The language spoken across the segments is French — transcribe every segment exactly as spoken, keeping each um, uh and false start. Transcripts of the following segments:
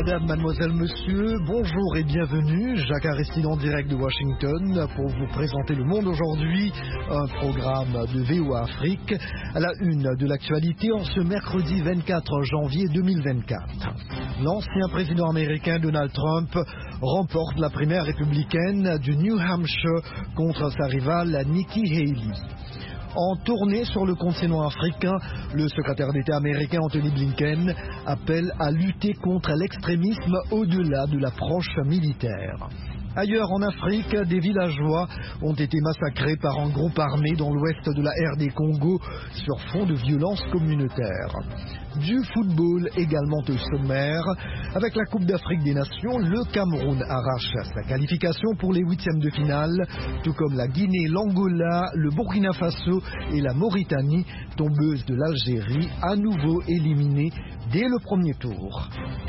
Mesdames, mademoiselles, messieurs, bonjour et bienvenue. Jacques Aristide en direct de Washington pour vous présenter Le Monde aujourd'hui, un programme de V O A Afrique à la une de l'actualité en ce mercredi vingt-quatre janvier deux mille vingt-quatre. L'ancien président américain Donald Trump remporte la primaire républicaine du New Hampshire contre sa rivale Nikki Haley. En tournée sur le continent africain, le secrétaire d'État américain Anthony Blinken appelle à lutter contre l'extrémisme au-delà de l'approche militaire. Ailleurs en Afrique, des villageois ont été massacrés par un groupe armé dans l'ouest de la R D Congo sur fond de violences communautaires. Du football également au sommaire. Avec la Coupe d'Afrique des Nations, le Cameroun arrache sa qualification pour les huitièmes de finale, tout comme la Guinée, l'Angola, le Burkina Faso et la Mauritanie, tombeuse de l'Algérie, à nouveau éliminée dès le premier tour.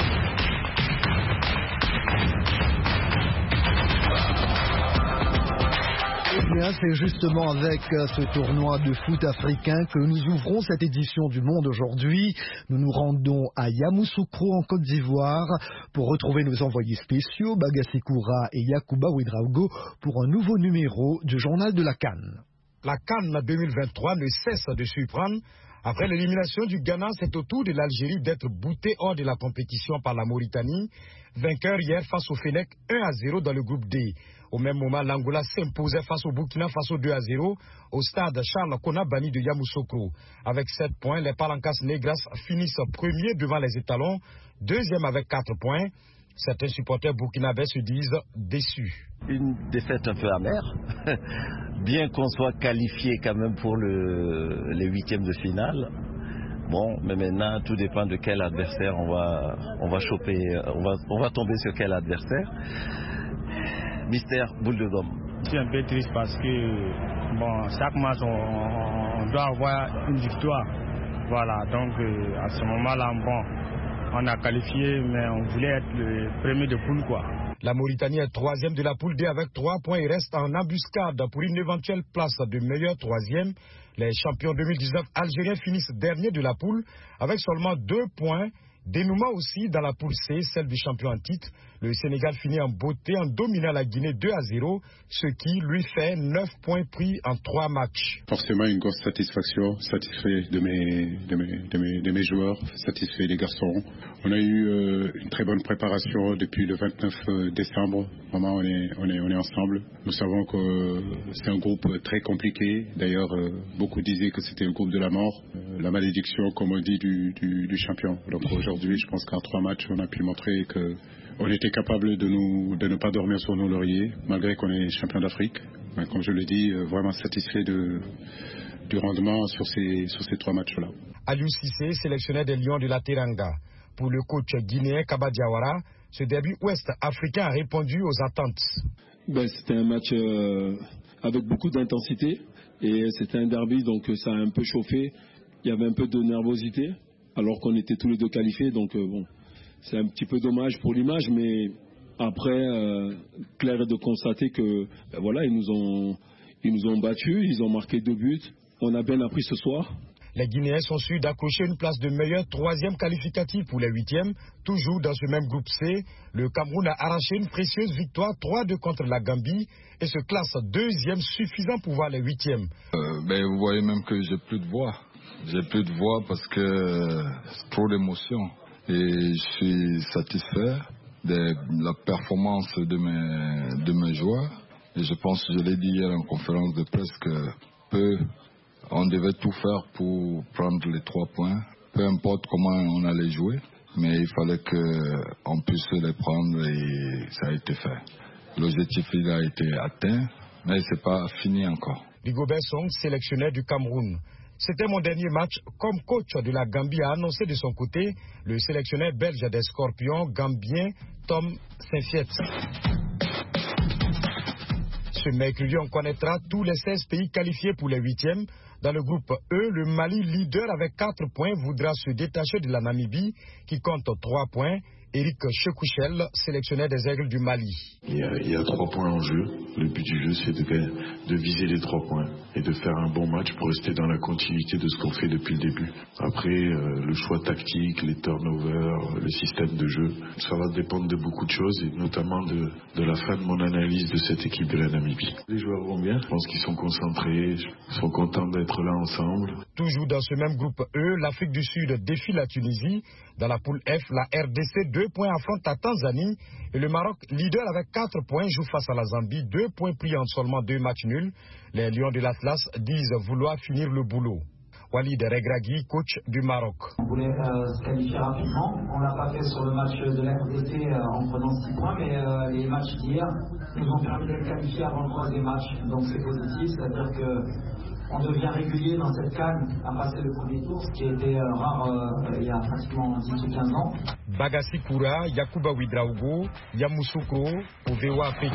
Eh bien, c'est justement avec ce tournoi de foot africain que nous ouvrons cette édition du Monde aujourd'hui. Nous nous rendons à Yamoussoukro en Côte d'Ivoire pour retrouver nos envoyés spéciaux, Bagassi Koura et Yacouba Ouedraogo, pour un nouveau numéro du Journal de la CAN. La CAN deux mille vingt-trois ne cesse de surprendre. Après l'élimination du Ghana, c'est au tour de l'Algérie d'être boutée hors de la compétition par la Mauritanie. Vainqueur hier face au Fennec un à zéro dans le groupe D. Au même moment, l'Angola s'imposait face au Burkina Faso deux à zéro au stade Charles Konabani de Yamoussoukro. Avec sept points, les Palancas Negras finissent premiers devant les étalons, deuxième avec quatre points. Certains supporters burkinabés se disent déçus. Une défaite un peu amère, bien qu'on soit qualifié quand même pour le, les huitièmes de finale. Bon, mais maintenant, tout dépend de quel adversaire on va, on va choper, on va, on va tomber sur quel adversaire. Mystère boule de gomme. Je suis un peu triste parce que, bon, chaque match, on, on doit avoir une victoire. Voilà, donc euh, à ce moment-là, bon, on a qualifié, mais on voulait être le premier de poule, quoi. La Mauritanie est troisième de la poule D avec trois points et reste en embuscade pour une éventuelle place de meilleur troisième. Les champions deux mille dix-neuf algériens finissent derniers de la poule avec seulement deux points. Dénouement aussi dans la poule C, celle du champion en titre. Le Sénégal finit en beauté en dominant la Guinée deux à zéro, ce qui lui fait neuf points pris en trois matchs. Forcément une grosse satisfaction, satisfait de mes, de mes, de mes, de mes joueurs, satisfait des garçons. On a eu euh, une très bonne préparation depuis le vingt-neuf décembre. Vraiment, on est, on est, on est ensemble. Nous savons que euh, c'est un groupe très compliqué. D'ailleurs, euh, beaucoup disaient que c'était le groupe de la mort, euh, la malédiction, comme on dit, du, du, du champion. Donc aujourd'hui, je pense qu'en trois matchs, on a pu montrer que on était capable de, nous, de ne pas dormir sur nos lauriers, malgré qu'on est champion d'Afrique. Comme je le dis, vraiment satisfait de, du rendement sur ces, sur ces trois matchs-là. Aliou Cissé, sélectionneur des Lions de la Teranga. Pour le coach guinéen Kaba Diawara, ce début ouest-africain a répondu aux attentes. Ben, c'était un match euh, avec beaucoup d'intensité et c'était un derby, donc ça a un peu chauffé. Il y avait un peu de nervosité, alors qu'on était tous les deux qualifiés, donc euh, bon. C'est un petit peu dommage pour l'image, mais après, euh, clair est de constater que, ben voilà, ils nous ont, ils nous ont battus, ils ont marqué deux buts. On a bien appris ce soir. Les Guinéens sont sûrs d'accrocher une place de meilleur troisième qualificatif pour les huitièmes. Toujours dans ce même groupe C, le Cameroun a arraché une précieuse victoire trois à deux contre la Gambie et se classe deuxième, suffisant pour voir les huitièmes. Euh, ben, vous voyez même que j'ai plus de voix. J'ai plus de voix parce que c'est trop d'émotion. Et je suis satisfait de la performance de mes, de mes joueurs. Et je pense, je l'ai dit hier en conférence de presse, que peu, on devait tout faire pour prendre les trois points. Peu importe comment on allait jouer, mais il fallait qu'on puisse les prendre et ça a été fait. L'objectif il a été atteint, mais ce n'est pas fini encore. Rigobert Song, sélectionneur du Cameroun. C'était mon dernier match comme coach de la Gambie, a annoncé de son côté le sélectionneur belge des Scorpions gambien Tom Saint-Fiet. Ce mercredi, on connaîtra tous les seize pays qualifiés pour les huitièmes. Dans le groupe E, le Mali, leader avec quatre points, voudra se détacher de la Namibie qui compte trois points Éric Chekouchel, sélectionneur des Aigles du Mali. Il y, a, il y a trois points en jeu. Le but du jeu, c'est de, de viser les trois points et de faire un bon match pour rester dans la continuité de ce qu'on fait depuis le début. Après, euh, le choix tactique, les turnovers, le système de jeu, ça va dépendre de beaucoup de choses et notamment de, de la fin de mon analyse de cette équipe de la Namibie. Les joueurs vont bien, je pense qu'ils sont concentrés, ils sont contents d'être là ensemble. Toujours dans ce même groupe E, l'Afrique du Sud défie la Tunisie. Dans la poule F, la R D C, deux points affronte la Tanzanie. Et le Maroc, leader avec quatre points, joue face à la Zambie. Deux points pris en seulement deux matchs nuls. Les Lions de l'Atlas disent vouloir finir le boulot. Walid Regragui, coach du Maroc. On voulait euh, se qualifier rapidement. On ne l'a pas fait sur le match de la R D C euh, en prenant six points, mais euh, les matchs d'hier nous ont permis de qualifier avant le troisième match. Donc c'est positif, c'est-à-dire que on devient régulier dans cette canne à passer le premier tour, ce qui était euh, rare euh, il y a pratiquement dix ou quinze ans. Bagassi Koura, Yakuba Ouidraogo, Yamoussoukro, pour V O A Afrique.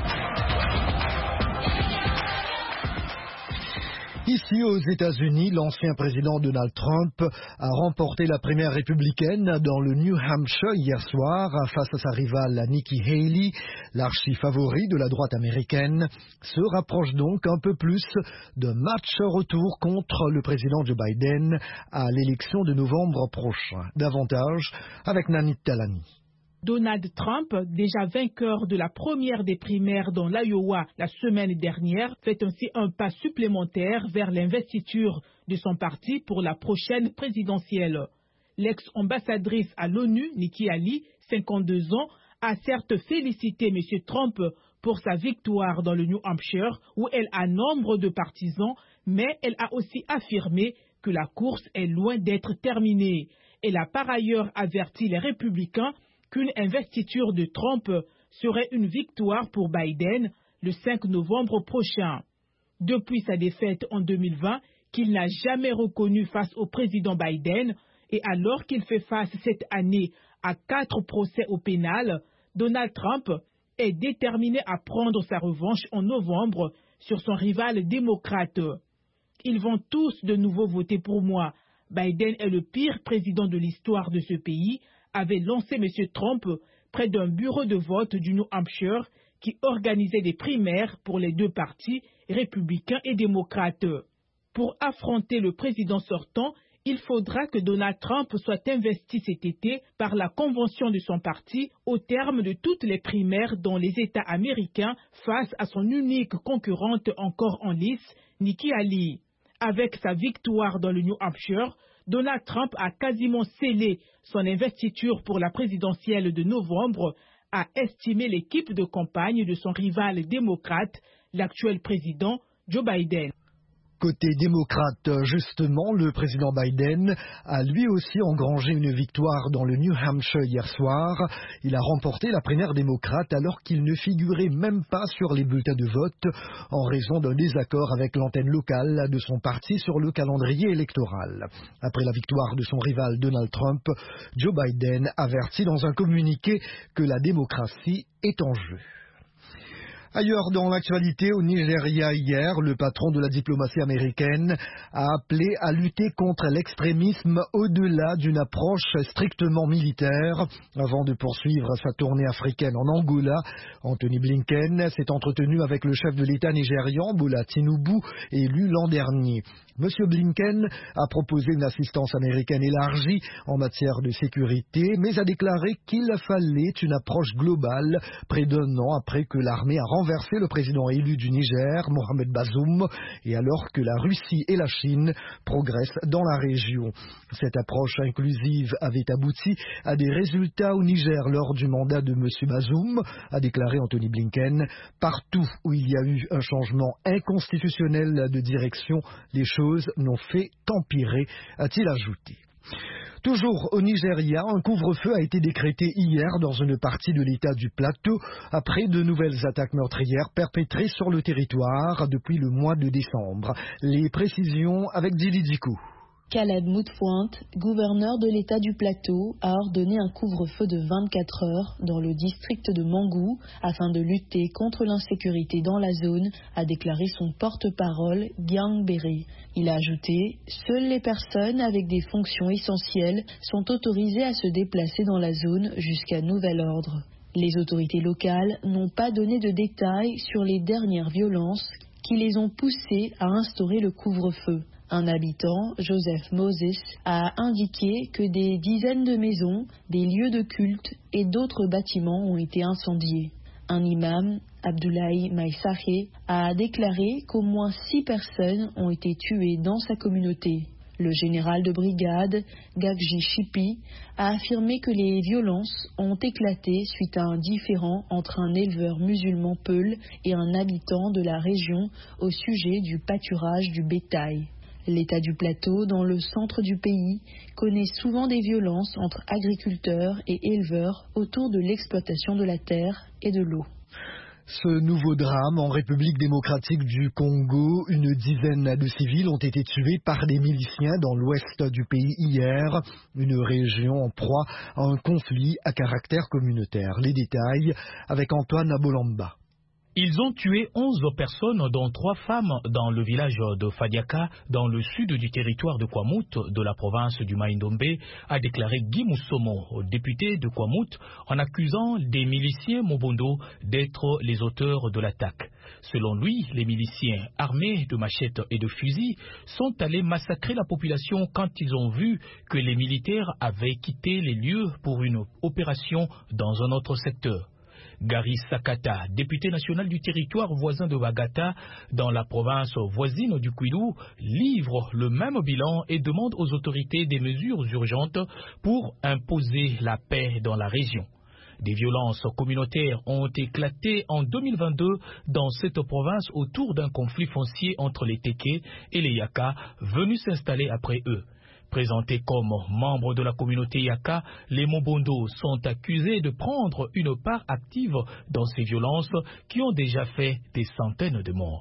Ici aux États-Unis, l'ancien président Donald Trump a remporté la primaire républicaine dans le New Hampshire hier soir face à sa rivale Nikki Haley. L'archi-favori de la droite américaine se rapproche donc un peu plus d'un match retour contre le président Joe Biden à l'élection de novembre prochain. Davantage avec Nanit Talani. Donald Trump, déjà vainqueur de la première des primaires dans l'Iowa la semaine dernière, fait ainsi un pas supplémentaire vers l'investiture de son parti pour la prochaine présidentielle. L'ex-ambassadrice à l'ONU, Nikki Haley, cinquante-deux ans, a certes félicité M. Trump pour sa victoire dans le New Hampshire, où elle a nombre de partisans, mais elle a aussi affirmé que la course est loin d'être terminée. Elle a par ailleurs averti les républicains qu'une investiture de Trump serait une victoire pour Biden le cinq novembre prochain. Depuis sa défaite en deux mille vingt, qu'il n'a jamais reconnue face au président Biden, et alors qu'il fait face cette année à quatre procès au pénal, Donald Trump est déterminé à prendre sa revanche en novembre sur son rival démocrate. Ils vont tous de nouveau voter pour moi. Biden est le pire président de l'histoire de ce pays, avait lancé M. Trump près d'un bureau de vote du New Hampshire qui organisait des primaires pour les deux partis, républicains et démocrates. Pour affronter le président sortant, il faudra que Donald Trump soit investi cet été par la convention de son parti au terme de toutes les primaires dans les États américains face à son unique concurrente encore en lice, Nikki Haley. Avec sa victoire dans le New Hampshire, Donald Trump a quasiment scellé son investiture pour la présidentielle de novembre, a estimé l'équipe de campagne de son rival démocrate, l'actuel président Joe Biden. Côté démocrate, justement, le président Biden a lui aussi engrangé une victoire dans le New Hampshire hier soir. Il a remporté la primaire démocrate alors qu'il ne figurait même pas sur les bulletins de vote en raison d'un désaccord avec l'antenne locale de son parti sur le calendrier électoral. Après la victoire de son rival Donald Trump, Joe Biden avertit dans un communiqué que la démocratie est en jeu. Ailleurs dans l'actualité, au Nigeria hier, le patron de la diplomatie américaine a appelé à lutter contre l'extrémisme au-delà d'une approche strictement militaire. Avant de poursuivre sa tournée africaine en Angola, Anthony Blinken s'est entretenu avec le chef de l'État nigérian, Bola Tinubu, élu l'an dernier. Monsieur Blinken a proposé une assistance américaine élargie en matière de sécurité, mais a déclaré qu'il fallait une approche globale près d'un an après que l'armée a renversé le président élu du Niger, Mohamed Bazoum, et alors que la Russie et la Chine progressent dans la région. Cette approche inclusive avait abouti à des résultats au Niger lors du mandat de monsieur Bazoum, a déclaré Anthony Blinken. Partout où il y a eu un changement inconstitutionnel de direction, les choses n'ont fait qu'empirer, a-t-il ajouté. Toujours au Nigeria, un couvre-feu a été décrété hier dans une partie de l'État du Plateau après de nouvelles attaques meurtrières perpétrées sur le territoire depuis le mois de décembre. Les précisions avec Dili Dikou. Caleb Moutfouint, gouverneur de l'État du Plateau, a ordonné un couvre-feu de vingt-quatre heures dans le district de Mangou afin de lutter contre l'insécurité dans la zone, a déclaré son porte-parole Gyang Bere. Il a ajouté « Seules les personnes avec des fonctions essentielles sont autorisées à se déplacer dans la zone jusqu'à nouvel ordre ». Les autorités locales n'ont pas donné de détails sur les dernières violences qui les ont poussées à instaurer le couvre-feu. Un habitant, Joseph Moses, a indiqué que des dizaines de maisons, des lieux de culte et d'autres bâtiments ont été incendiés. Un imam, Abdoulaye Maïsahe, a déclaré qu'au moins six personnes ont été tuées dans sa communauté. Le général de brigade, Gagji Chipi, a affirmé que les violences ont éclaté suite à un différend entre un éleveur musulman Peul et un habitant de la région au sujet du pâturage du bétail. L'État du Plateau, dans le centre du pays, connaît souvent des violences entre agriculteurs et éleveurs autour de l'exploitation de la terre et de l'eau. Ce nouveau drame en République démocratique du Congo, une dizaine de civils ont été tués par des miliciens dans l'ouest du pays hier, une région en proie à un conflit à caractère communautaire. Les détails avec Antoine Abolamba. Ils ont tué onze personnes, dont trois femmes, dans le village de Fadiaka, dans le sud du territoire de Kwamout, de la province du Maïndombe, a déclaré Guy Moussomo, député de Kwamout, en accusant des miliciens Mobondo d'être les auteurs de l'attaque. Selon lui, les miliciens, armés de machettes et de fusils, sont allés massacrer la population quand ils ont vu que les militaires avaient quitté les lieux pour une opération dans un autre secteur. Gary Sakata, député national du territoire voisin de Wagata, dans la province voisine du Kwilu, livre le même bilan et demande aux autorités des mesures urgentes pour imposer la paix dans la région. Des violences communautaires ont éclaté en deux mille vingt-deux dans cette province autour d'un conflit foncier entre les Téké et les Yaka venus s'installer après eux. Présentés comme membres de la communauté Yaka, les Mobondo sont accusés de prendre une part active dans ces violences qui ont déjà fait des centaines de morts.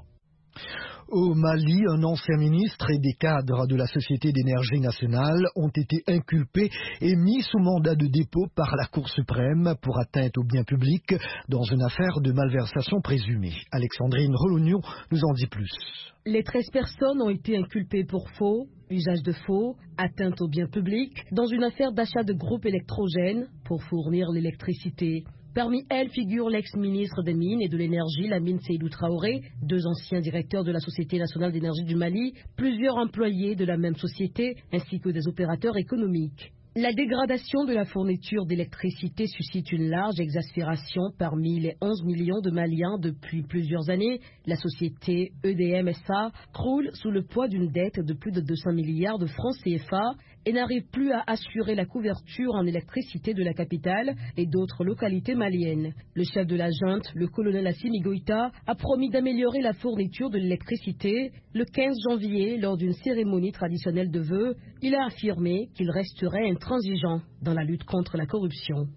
Au Mali, un ancien ministre et des cadres de la Société d'énergie nationale ont été inculpés et mis sous mandat de dépôt par la Cour suprême pour atteinte au bien public dans une affaire de malversation présumée. Alexandrine Relognon nous en dit plus. Les treize personnes ont été inculpées pour faux, usage de faux, atteinte au bien public, dans une affaire d'achat de groupes électrogènes pour fournir l'électricité. Parmi elles figure l'ex-ministre des Mines et de l'Énergie, Lamine Seydou Traoré, deux anciens directeurs de la Société nationale d'énergie du Mali, plusieurs employés de la même société, ainsi que des opérateurs économiques. La dégradation de la fourniture d'électricité suscite une large exaspération parmi les onze millions de Maliens depuis plusieurs années. La société E D M S A croule sous le poids d'une dette de plus de deux cents milliards de francs C F A et n'arrive plus à assurer la couverture en électricité de la capitale et d'autres localités maliennes. Le chef de la junte, le colonel Assimi Goïta, a promis d'améliorer la fourniture de l'électricité. Le quinze janvier, lors d'une cérémonie traditionnelle de vœux, il a affirmé qu'il resterait intransigeant dans la lutte contre la corruption.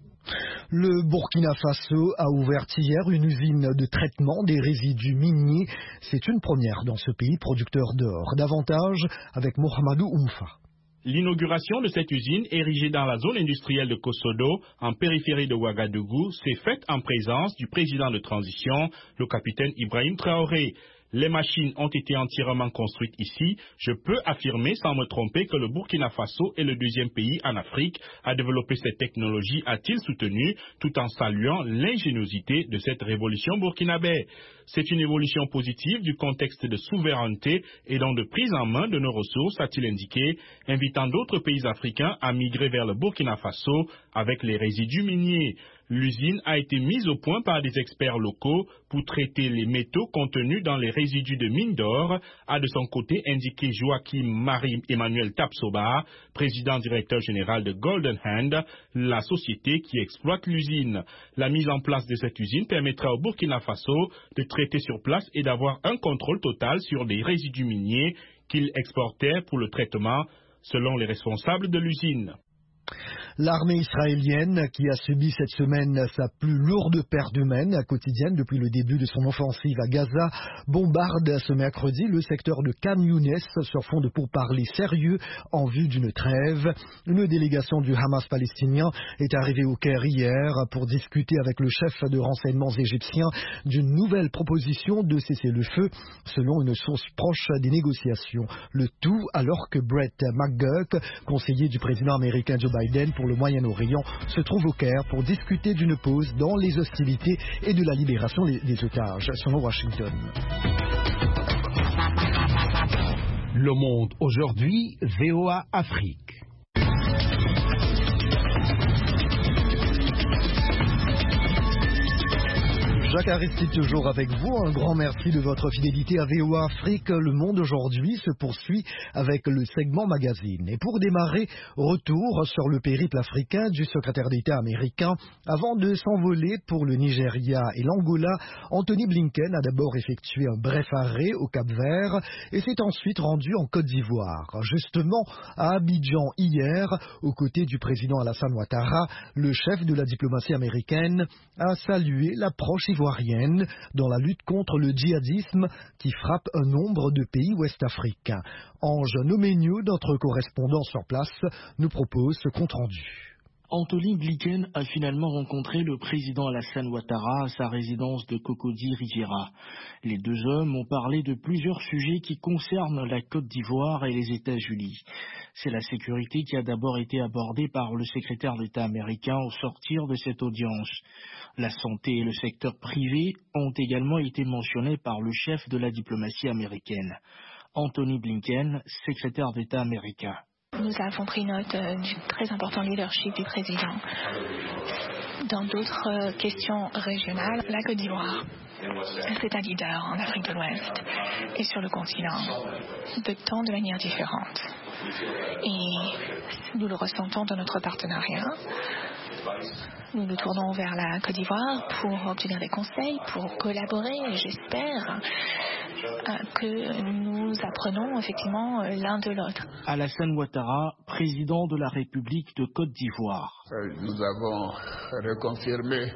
Le Burkina Faso a ouvert hier une usine de traitement des résidus miniers. C'est une première dans ce pays producteur d'or. Davantage avec Mohamedou Oumfa. L'inauguration de cette usine, érigée dans la zone industrielle de Kosodo, en périphérie de Ouagadougou, s'est faite en présence du président de transition, le capitaine Ibrahim Traoré. Les machines ont été entièrement construites ici. Je peux affirmer sans me tromper que le Burkina Faso est le deuxième pays en Afrique à développer cette technologie, a-t-il soutenu, tout en saluant l'ingéniosité de cette révolution burkinabé. C'est une évolution positive du contexte de souveraineté et donc de prise en main de nos ressources, a-t-il indiqué, invitant d'autres pays africains à migrer vers le Burkina Faso avec les résidus miniers. L'usine a été mise au point par des experts locaux pour traiter les métaux contenus dans les résidus de mines d'or, a de son côté indiqué Joachim Marie-Emmanuel Tapsoba, président directeur général de Golden Hand, la société qui exploite l'usine. La mise en place de cette usine permettra au Burkina Faso de traiter sur place et d'avoir un contrôle total sur les résidus miniers qu'il exportait pour le traitement, selon les responsables de l'usine. L'armée israélienne, qui a subi cette semaine sa plus lourde perte humaine quotidienne depuis le début de son offensive à Gaza, bombarde ce mercredi le secteur de Khan Younes sur fond de pourparlers sérieux en vue d'une trêve. Une délégation du Hamas palestinien est arrivée au Caire hier pour discuter avec le chef de renseignements égyptien d'une nouvelle proposition de cessez-le-feu, selon une source proche des négociations. Le tout alors que Brett McGurk, conseiller du président américain Joe Biden pour le Moyen-Orient, se trouve au Caire pour discuter d'une pause dans les hostilités et de la libération des otages, selon Washington. Le Monde aujourd'hui, V O A Afrique. Jacques Aristide toujours avec vous. Un grand merci de votre fidélité à V O A Afrique. Le Monde aujourd'hui se poursuit avec le segment magazine. Et pour démarrer, retour sur le périple africain du secrétaire d'État américain. Avant de s'envoler pour le Nigeria et l'Angola, Anthony Blinken a d'abord effectué un bref arrêt au Cap-Vert et s'est ensuite rendu en Côte d'Ivoire. Justement, à Abidjan hier, aux côtés du président Alassane Ouattara, le chef de la diplomatie américaine a salué l'approche ivoirienne dans la lutte contre le djihadisme qui frappe un nombre de pays ouest-africains. Ange Noménio, notre correspondant sur place, nous propose ce compte-rendu. Anthony Blinken a finalement rencontré le président Alassane Ouattara à sa résidence de Cocody-Riguera. Les deux hommes ont parlé de plusieurs sujets qui concernent la Côte d'Ivoire et les États-Unis. C'est la sécurité qui a d'abord été abordée par le secrétaire d'État américain au sortir de cette audience. La santé et le secteur privé ont également été mentionnés par le chef de la diplomatie américaine. Anthony Blinken, secrétaire d'État américain. Nous avons pris note euh, du très important leadership du président. Dans d'autres euh, questions régionales, la Côte d'Ivoire, c'est un leader en Afrique de l'Ouest et sur le continent, de tant de manières différentes. Et nous le ressentons dans notre partenariat. Nous nous tournons vers la Côte d'Ivoire pour obtenir des conseils, pour collaborer, et j'espère que nous apprenons effectivement l'un de l'autre. Alassane Ouattara, président de la République de Côte d'Ivoire. Nous avons reconfirmé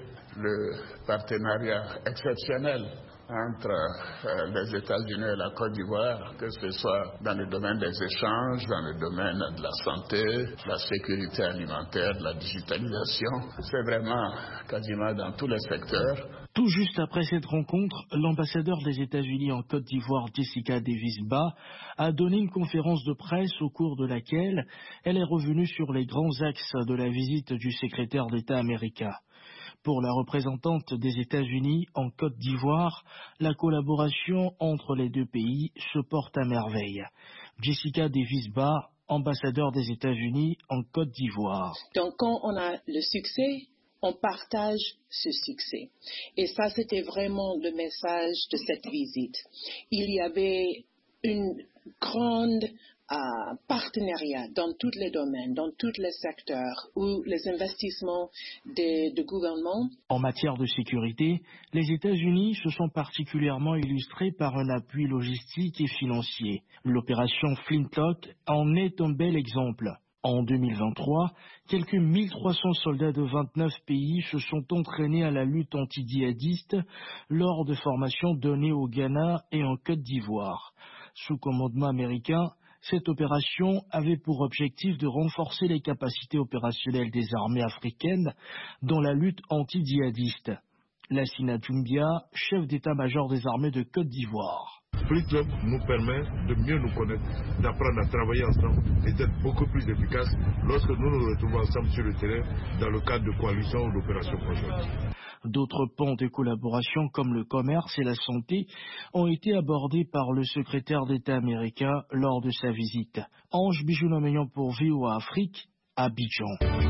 le partenariat exceptionnel entre euh, les États-Unis et la Côte d'Ivoire, que ce soit dans le domaine des échanges, dans le domaine de la santé, de la sécurité alimentaire, de la digitalisation. C'est vraiment quasiment dans tous les secteurs. Tout juste après cette rencontre, l'ambassadeur des États-Unis en Côte d'Ivoire, Jessica Davis-Ba, a donné une conférence de presse au cours de laquelle elle est revenue sur les grands axes de la visite du secrétaire d'État américain. Pour la représentante des États-Unis en Côte d'Ivoire, la collaboration entre les deux pays se porte à merveille. Jessica Davis-Ba, ambassadeur des États-Unis en Côte d'Ivoire. Donc quand on a le succès, on partage ce succès. Et ça, c'était vraiment le message de cette visite. Il y avait une grande Uh, partenariat dans tous les domaines, dans tous les secteurs où les investissements de, de gouvernement. En matière de sécurité, les États-Unis se sont particulièrement illustrés par un appui logistique et financier. L'opération Flintlock en est un bel exemple. En deux mille vingt-trois, quelques mille trois cents soldats de vingt-neuf pays se sont entraînés à la lutte anti-djihadiste lors de formations données au Ghana et en Côte d'Ivoire. Sous commandement américain, cette opération avait pour objectif de renforcer les capacités opérationnelles des armées africaines dans la lutte anti-djihadiste. Lassina Doumbia, chef d'état-major des armées de Côte d'Ivoire. Flintlock nous permet de mieux nous connaître, d'apprendre à travailler ensemble et d'être beaucoup plus efficaces lorsque nous nous retrouvons ensemble sur le terrain dans le cadre de coalitions ou d'opérations conjointes. D'autres pans de collaboration comme le commerce et la santé ont été abordés par le secrétaire d'État américain lors de sa visite. Ange Bijou-Noménian pour V O A Afrique, Abidjan.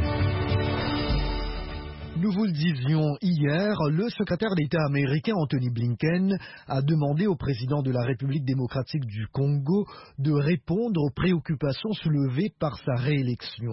Nous vous le disions hier, le secrétaire d'État américain Anthony Blinken a demandé au président de la République démocratique du Congo de répondre aux préoccupations soulevées par sa réélection.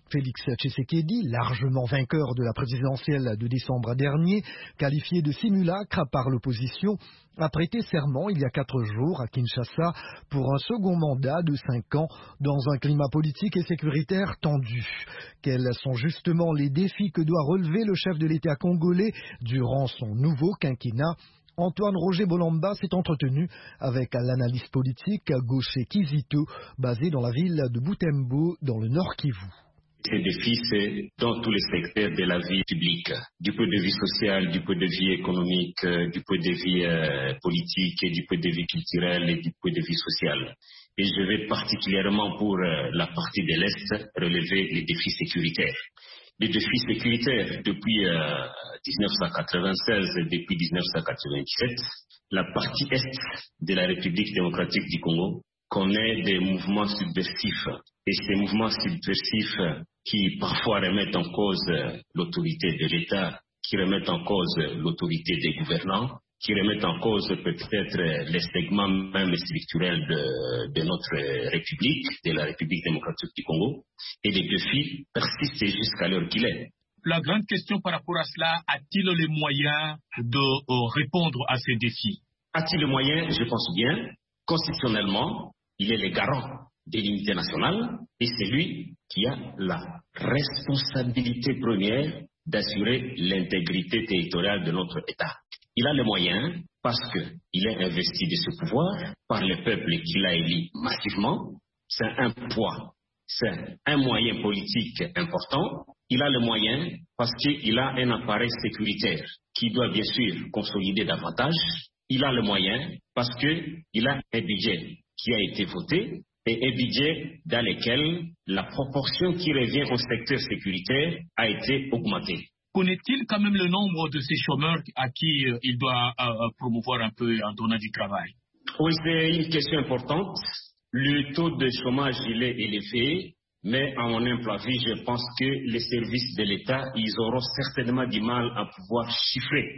Félix Tshisekedi, largement vainqueur de la présidentielle de décembre dernier, qualifié de simulacre par l'opposition, a prêté serment il y a quatre jours à Kinshasa pour un second mandat de cinq ans dans un climat politique et sécuritaire tendu. Quels sont justement les défis que doit relever le chef de l'État congolais durant son nouveau quinquennat? Antoine Roger Bolamba s'est entretenu avec l'analyste politique Gaucher Kizito, basé dans la ville de Butembo, dans le Nord Kivu. Ces défis, c'est dans tous les secteurs de la vie publique, du point de vue social, du point de vue économique, du point de vue euh, politique, et du point de vue culturel et du point de vue social. Et je vais particulièrement pour euh, la partie de l'Est relever les défis sécuritaires. Les défis sécuritaires depuis euh, dix-neuf cent quatre-vingt-seize et depuis dix-neuf cent quatre-vingt-dix-sept, la partie Est de la République démocratique du Congo connaît des mouvements subversifs. Et ces mouvements subversifs qui parfois remettent en cause l'autorité de l'État, qui remettent en cause l'autorité des gouvernants, qui remettent en cause peut-être les segments même structurels de, de notre République, de la République démocratique du Congo, et les défis persistent jusqu'à l'heure qu'il est. La grande question par rapport à cela, a-t-il les moyens de euh, répondre à ces défis? A-t-il les moyens? Je pense bien. Constitutionnellement, il est le garant de l'unité nationale et c'est lui qui a la responsabilité première d'assurer l'intégrité territoriale de notre État. Il a les moyens parce qu'il est investi de ce pouvoir par le peuple qu'il a élu massivement. C'est un poids, c'est un moyen politique important. Il a les moyens parce qu'il a un appareil sécuritaire qui doit bien sûr consolider davantage. Il a les moyens parce qu'il a un budget qui a été voté et un budget dans lequel la proportion qui revient au secteur sécuritaire a été augmentée. Connaît-il quand même le nombre de ces chômeurs à qui euh, il doit euh, promouvoir un peu en donnant du travail? Oui, c'est une question importante. Le taux de chômage, il est élevé, mais à mon humble avis, je pense que les services de l'État, ils auront certainement du mal à pouvoir chiffrer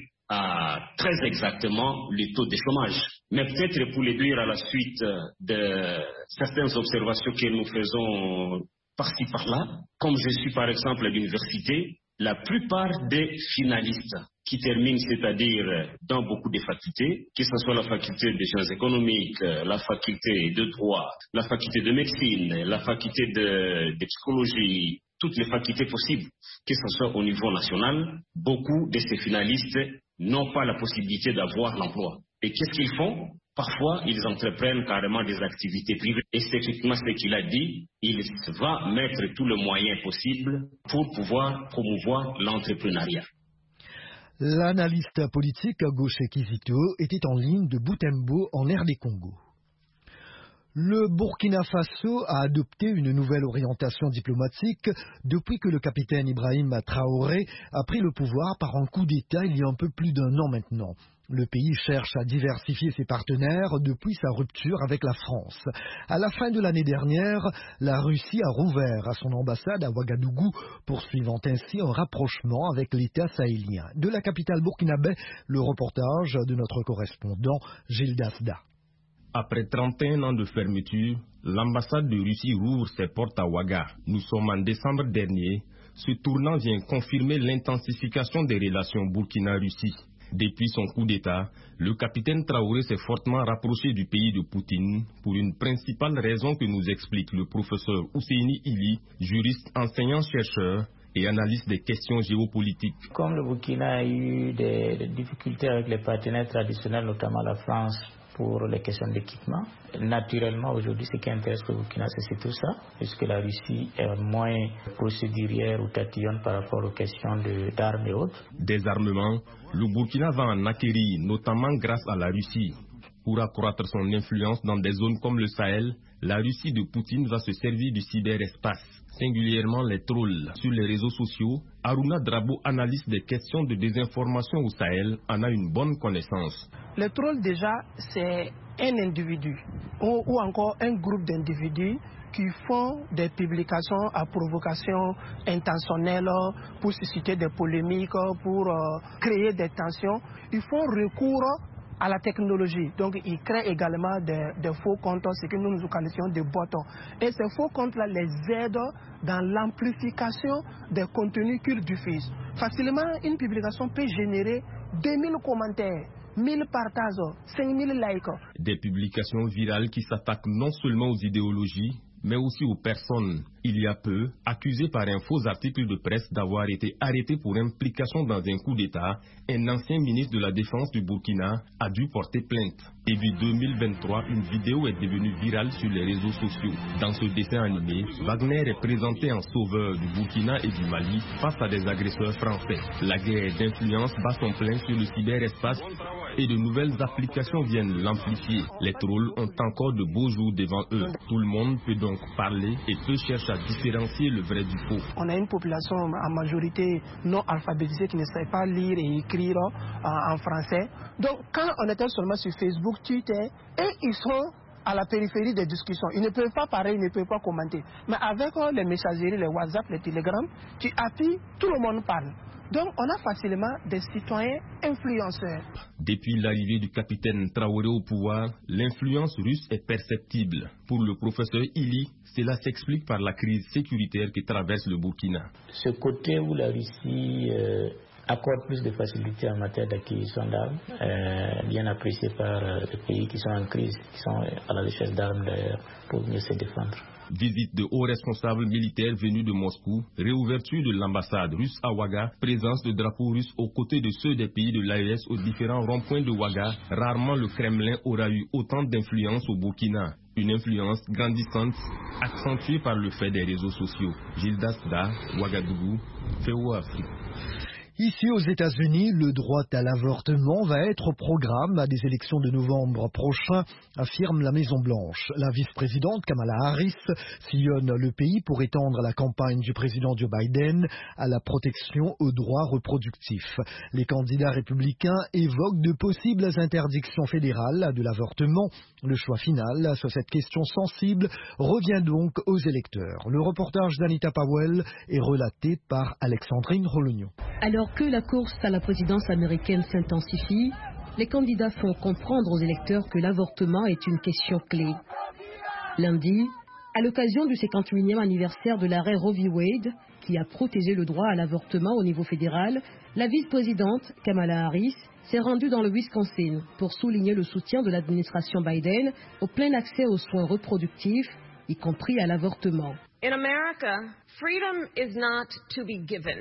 à très exactement le taux de chômage. Mais peut-être pour le dire à la suite de certaines observations que nous faisons par-ci par-là, comme je suis par exemple à l'université, la plupart des finalistes qui terminent, c'est-à-dire dans beaucoup de facultés, que ce soit la faculté des sciences économiques, la faculté de droit, la faculté de médecine, la faculté de, de psychologie, toutes les facultés possibles, que ce soit au niveau national, beaucoup de ces finalistes n'ont pas la possibilité d'avoir l'emploi. Et qu'est-ce qu'ils font? Parfois, ils entreprennent carrément des activités privées. Et c'est effectivement ce qu'il a dit. Il va mettre tous les moyens possibles pour pouvoir promouvoir l'entrepreneuriat. L'analyste politique Gaucher Kizito était en ligne de Butembo en R D Congo. Le Burkina Faso a adopté une nouvelle orientation diplomatique depuis que le capitaine Ibrahim Traoré a pris le pouvoir par un coup d'État il y a un peu plus d'un an maintenant. Le pays cherche à diversifier ses partenaires depuis sa rupture avec la France. À la fin de l'année dernière, la Russie a rouvert à son ambassade à Ouagadougou, poursuivant ainsi un rapprochement avec l'État sahélien. De la capitale burkinabé, le reportage de notre correspondant Gilles Dasda. Après trente et un ans de fermeture, l'ambassade de Russie rouvre ses portes à Ouaga. Nous sommes en décembre dernier. Ce tournant vient confirmer l'intensification des relations Burkina-Russie. Depuis son coup d'État, le capitaine Traoré s'est fortement rapproché du pays de Poutine pour une principale raison que nous explique le professeur Ousseini Ili, juriste, enseignant-chercheur et analyste des questions géopolitiques. Comme le Burkina a eu des, des difficultés avec les partenaires traditionnels, notamment la France, pour les questions d'équipement. Naturellement, aujourd'hui, ce qui intéresse le Burkina, c'est tout ça, puisque la Russie est moins procédurière ou tatillonne par rapport aux questions d'armes et autres. Désarmement, le Burkina va en acquérir, notamment grâce à la Russie. Pour accroître son influence dans des zones comme le Sahel, la Russie de Poutine va se servir du cyberespace, singulièrement les trolls. Sur les réseaux sociaux, Aruna Drabo, analyste des questions de désinformation au Sahel, en a une bonne connaissance. Les trolls, déjà, c'est un individu ou, ou encore un groupe d'individus qui font des publications à provocation intentionnelle pour susciter des polémiques, pour euh, créer des tensions. Ils font recours à la technologie. Donc, ils créent également des, des faux comptes, ce que nous nous qualifions de bots. Et ces faux comptes-là les aident dans l'amplification des contenus qu'ils diffusent. Facilement, une publication peut générer deux mille commentaires, mille partages, cinq mille likes. Des publications virales qui s'attaquent non seulement aux idéologies, mais aussi aux personnes. Il y a peu, accusé par un faux article de presse d'avoir été arrêté pour implication dans un coup d'État, un ancien ministre de la Défense du Burkina a dû porter plainte. Début deux mille vingt-trois, une vidéo est devenue virale sur les réseaux sociaux. Dans ce dessin animé, Wagner est présenté en sauveur du Burkina et du Mali face à des agresseurs français. La guerre d'influence bat son plein sur le cyberespace et de nouvelles applications viennent l'amplifier. Les trolls ont encore de beaux jours devant eux. Tout le monde peut donc parler et peu cherchent à différencier le vrai du faux. On a une population en majorité non alphabétisée qui ne sait pas lire et écrire en, en français. Donc quand on était seulement sur Facebook, Twitter, et ils sont à la périphérie des discussions. Ils ne peuvent pas parler, ils ne peuvent pas commenter. Mais avec les messageries, les WhatsApp, les Telegram, tu appuies, tout le monde parle. Donc, on a facilement des citoyens influenceurs. Depuis l'arrivée du capitaine Traoré au pouvoir, l'influence russe est perceptible. Pour le professeur Ili, cela s'explique par la crise sécuritaire qui traverse le Burkina. Ce côté où la Russie euh, accorde plus de facilité en matière d'acquisition d'armes, euh, bien apprécié par euh, les pays qui sont en crise, qui sont à la recherche d'armes d'ailleurs, pour mieux se défendre. Visite de hauts responsables militaires venus de Moscou, réouverture de l'ambassade russe à Ouaga, présence de drapeaux russes aux côtés de ceux des pays de l'A E S aux différents ronds-points de Ouaga. Rarement le Kremlin aura eu autant d'influence au Burkina. Une influence grandissante, accentuée par le fait des réseaux sociaux. Gilles Dasda, Ouagadougou, V O A Afrique. Ici aux États-Unis, le droit à l'avortement va être au programme des élections de novembre prochain, affirme la Maison-Blanche. La vice-présidente Kamala Harris sillonne le pays pour étendre la campagne du président Joe Biden à la protection aux droits reproductifs. Les candidats républicains évoquent de possibles interdictions fédérales de l'avortement. Le choix final sur cette question sensible revient donc aux électeurs. Le reportage d'Anita Powell est relaté par Alexandrine Rolognon. Alors que la course à la présidence américaine s'intensifie, les candidats font comprendre aux électeurs que l'avortement est une question clé. Lundi, à l'occasion du cinquante-huitième anniversaire de l'arrêt Roe v. Wade, qui a protégé le droit à l'avortement au niveau fédéral, la vice-présidente Kamala Harris s'est rendue dans le Wisconsin pour souligner le soutien de l'administration Biden au plein accès aux soins reproductifs, y compris à l'avortement. In America, freedom is not to be given.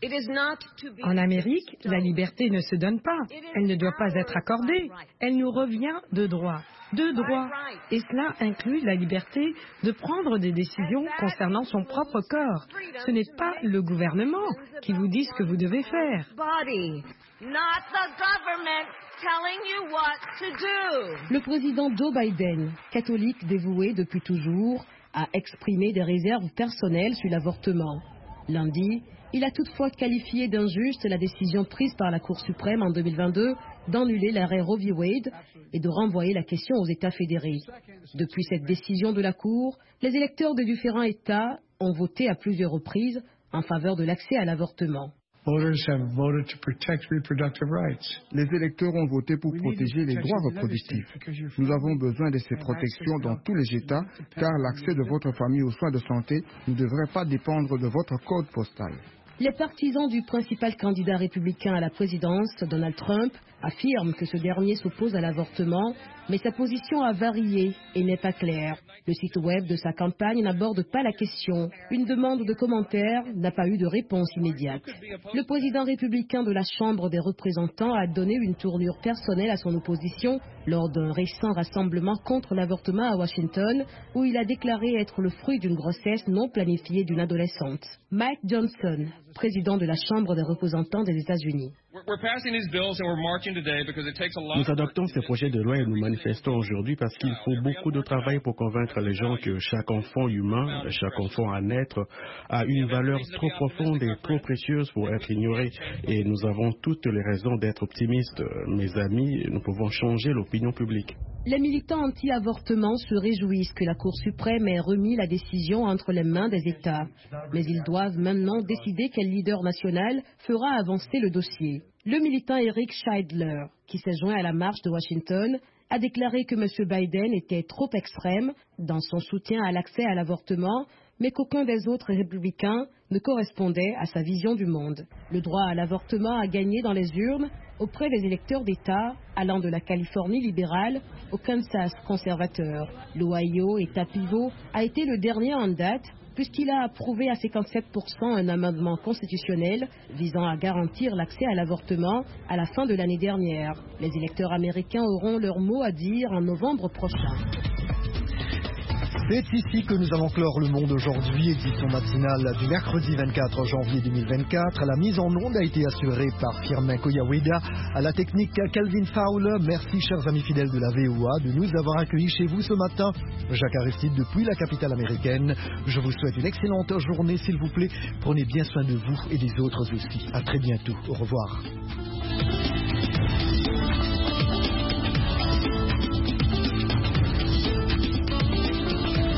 En Amérique, la liberté ne se donne pas. Elle ne doit pas être accordée. Elle nous revient de droit. De droit. Et cela inclut la liberté de prendre des décisions concernant son propre corps. Ce n'est pas le gouvernement qui vous dit ce que vous devez faire. Le président Joe Biden, catholique dévoué depuis toujours, a exprimé des réserves personnelles sur l'avortement. Lundi, il a toutefois qualifié d'injuste la décision prise par la Cour suprême en deux mille vingt-deux d'annuler l'arrêt Roe v. Wade et de renvoyer la question aux États fédérés. Depuis cette décision de la Cour, les électeurs de différents États ont voté à plusieurs reprises en faveur de l'accès à l'avortement. Les électeurs ont voté pour protéger les droits reproductifs. Nous avons besoin de ces protections dans tous les États, car l'accès de votre famille aux soins de santé ne devrait pas dépendre de votre code postal. Les partisans du principal candidat républicain à la présidence, Donald Trump, affirment que ce dernier s'oppose à l'avortement, mais sa position a varié et n'est pas claire. Le site web de sa campagne n'aborde pas la question. Une demande de commentaires n'a pas eu de réponse immédiate. Le président républicain de la Chambre des représentants a donné une tournure personnelle à son opposition lors d'un récent rassemblement contre l'avortement à Washington, où il a déclaré être le fruit d'une grossesse non planifiée d'une adolescente. Mike Johnson, président de la Chambre des représentants des États-Unis. Nous adoptons ces projets de loi et nous manifestons aujourd'hui parce qu'il faut beaucoup de travail pour convaincre les gens que chaque enfant humain, chaque enfant à naître, a une valeur trop profonde et trop précieuse pour être ignorée. Et nous avons toutes les raisons d'être optimistes. Mes amis, nous pouvons changer l'opinion publique. Les militants anti-avortement se réjouissent que la Cour suprême ait remis la décision entre les mains des États. Mais ils doivent maintenant décider quel leader national fera avancer le dossier. Le militant Eric Scheidler, qui s'est joint à la marche de Washington, a déclaré que M. Biden était trop extrême dans son soutien à l'accès à l'avortement, mais qu'aucun des autres républicains ne correspondait à sa vision du monde. Le droit à l'avortement a gagné dans les urnes auprès des électeurs d'État allant de la Californie libérale au Kansas conservateur. L'Ohio, État pivot, a été le dernier en date puisqu'il a approuvé à cinquante-sept pour cent un amendement constitutionnel visant à garantir l'accès à l'avortement à la fin de l'année dernière. Les électeurs américains auront leur mot à dire en novembre prochain. C'est ici que nous allons clore le monde aujourd'hui, édition matinale du mercredi vingt-quatre janvier deux mille vingt-quatre. La mise en onde a été assurée par Firmin Koyaweda, à la technique Calvin Fowler. Merci chers amis fidèles de la V O A de nous avoir accueillis chez vous ce matin. Jacques Aristide depuis la capitale américaine. Je vous souhaite une excellente journée s'il vous plaît. Prenez bien soin de vous et des autres aussi. À très bientôt. Au revoir.